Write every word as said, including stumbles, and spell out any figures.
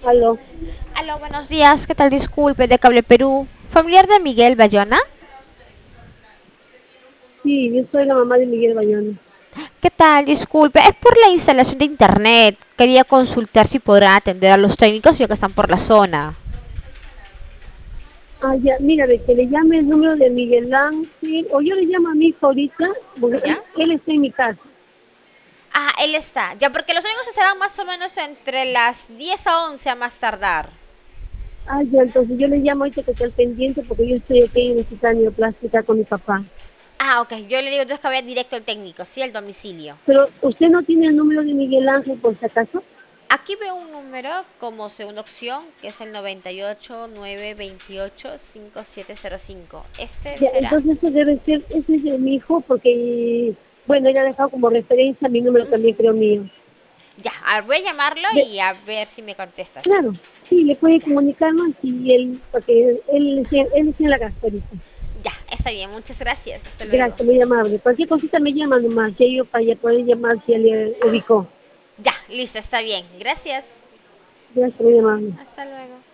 Aló. Aló, buenos días. ¿Qué tal? Disculpe, de Cable Perú. ¿Familiar de Miguel Bayona? Sí, yo soy la mamá de Miguel Bayona. ¿Qué tal? Disculpe, es por la instalación de internet. Quería consultar si podrán atender a los técnicos ya que están por la zona. Ah, ya, mira, de que le llame el número de Miguel Ángel, o yo le llamo a mi hijo ahorita, porque él, ¿Ya? él está en mi casa. Ah, él está. Ya, porque los técnicos estarán más o menos entre las diez a once a más tardar. Ah, ya, entonces yo le llamo ahorita que está al pendiente, porque yo estoy aquí en Visita Neoplástica con mi papá. Ah, ok. Yo le digo entonces que vaya directo al técnico, sí, al domicilio. Pero, ¿usted no tiene el número de Miguel Ángel, por si acaso? Aquí veo un número como segunda opción, que es el noventa y ocho, nueve veintiocho, cincuenta y siete cero cinco. ¿Este Ya, será? entonces eso debe ser, ese es de mi hijo, porque, bueno, él ha dejado como referencia mi número también, creo mío. Ya, a ver, voy a llamarlo De, y a ver si me contesta, ¿sí? claro, sí, le puede Ya, comunicarnos y él, porque él, él, él está en la casa ahorita. ya, está bien, muchas gracias. Hasta luego. Gracias, muy amable. Cualquier cosita me llama nomás, ya yo para ya poder llamar si ya le ubicó. Ya, listo, está bien. Gracias. Gracias, muy amable. Hasta luego.